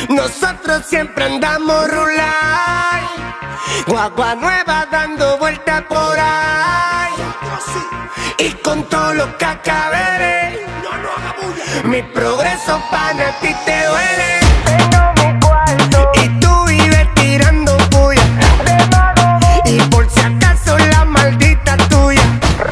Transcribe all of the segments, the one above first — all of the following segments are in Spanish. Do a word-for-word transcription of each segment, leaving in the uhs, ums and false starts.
Nosotros siempre andamos rular, guagua nueva dando vuelta por ahí. Y con todo lo que acabé, mi progreso pana a ti te duele. Y tú vives tirando puya, y por si acaso la maldita tuya.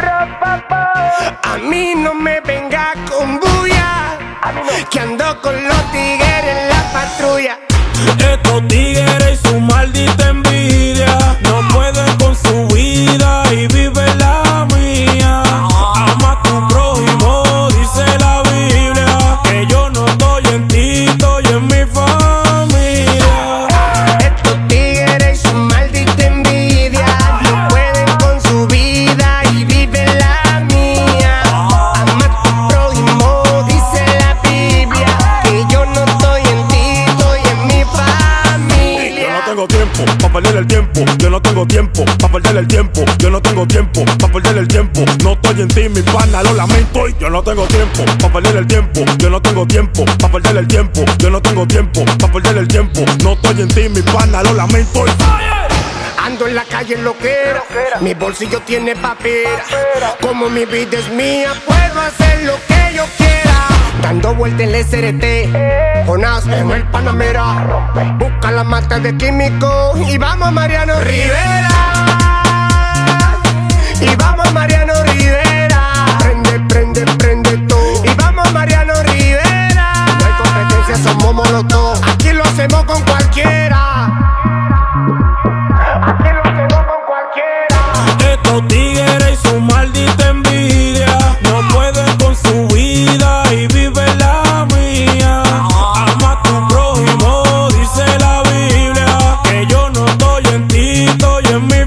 A mí no me venga con bulla, que ando con los tigres en la patrulla. Estos tigres y su maldita envidia no pueden con su vida y vive la mía. Ama a tu prójimo, dice la Biblia, que yo no estoy en ti, estoy en mi familia. Estos tigres y su maldita envidia no pueden con su vida y vive la mía. Ama a tu prójimo, dice la Biblia, que yo no estoy en ti, estoy en mi familia. Yo no tengo tiempo pa' perder el tiempo, yo no tengo tiempo pa' perder el tiempo, yo no tengo tiempo pa' perder el tiempo. No estoy en ti, mi pana, lo lamento. Y yo no tengo tiempo pa' perder el tiempo, yo no tengo tiempo pa' perder el tiempo, yo no tengo tiempo pa' perder el tiempo. No estoy en ti, mi pana, lo lamento. Ando en la calle en loquera, mi bolsillo tiene papera. Como mi vida es mía, puedo hacer lo que yo quiera. Dando vueltas en el S R T, Jonás en el Panamera. Busca la mata de químico y vamos a Mariano Rivera. Y vamos a Mariano Rivera. Prende, prende, prende todo. Y vamos a Mariano Rivera. No hay competencia, somos molotov. Aquí lo hacemos con cualquiera. Aquí lo hacemos con cualquiera. Estos tigres y su maldita envidia no pueden con su vida y vive la mía. Ama a tu prójimo, dice la Biblia, que yo no estoy en ti, estoy en mi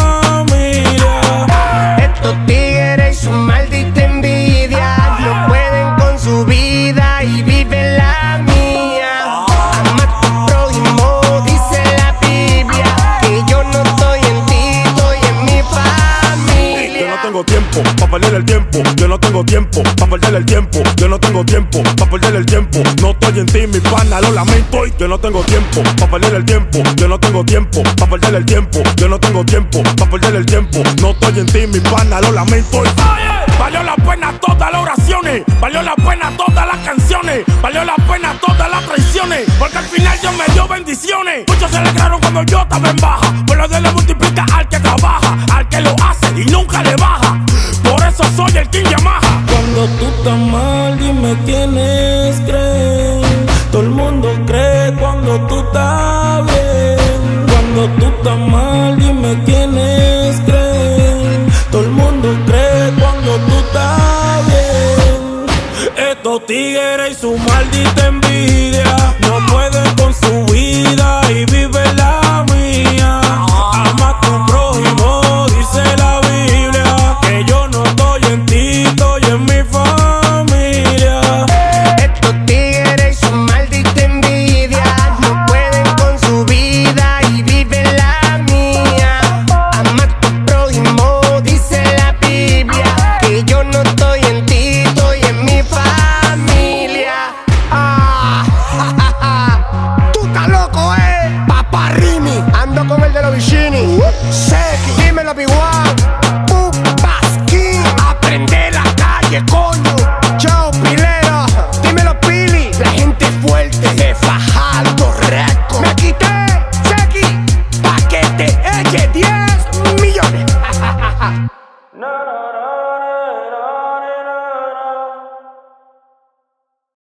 familia. Estos tigres y su maldita envidia no pueden con su vida y vive la mía. Ama a tu prójimo, dice la Biblia, que yo no estoy en ti, estoy en mi familia. Yo no tengo tiempo pa' perder el tiempo, yo no tengo tiempo pa' perder el tiempo, yo no tengo tiempo pa' perder el tiempo. No estoy en ti, mi pana, lo lamento. Y yo no tengo tiempo pa' perder el tiempo, yo no tengo tiempo pa' perder el tiempo, yo no tengo tiempo pa' perder el tiempo. No estoy en ti, mi pana, lo lamento. Valió la pena todas las oraciones, valió la pena todas las canciones, valió la pena todas las traiciones, porque al final Dios me dio bendiciones. Muchos se alegraron cuando yo estaba en baja, pero Dios le multiplica al que trabaja, al que lo hace y nunca le baja. Por eso soy el King Yamaha. Cuando tú estás mal, dime quiénes creen. Todo el mundo cree cuando tú estás bien. Cuando tú estás mal, dime quiénes creen. Todo el mundo cree cuando tú estás bien. Estos tigres y su maldita envidia no pueden con su vida y vive la mía. Ama a tu prójimo, dice la Biblia, que yo no estoy en ti, estoy en mi familia. Estos tigres y su maldita envidia no pueden con su vida y vive la mía. Ama a tu prójimo, dice la Biblia, que yo no estoy en ti, estoy en mi familia. Ah, ja, ja, ja. Tú estás loco, eh. Paparrimi, ando con el de los Vicini. Seki, dímelo, Big One. Pupaski, aprende la calle, coño. Chao, pilero, dímelo, Pili. La gente fuerte de Fajardo Records. Me quité, Seki, pa' que te eche diez millones.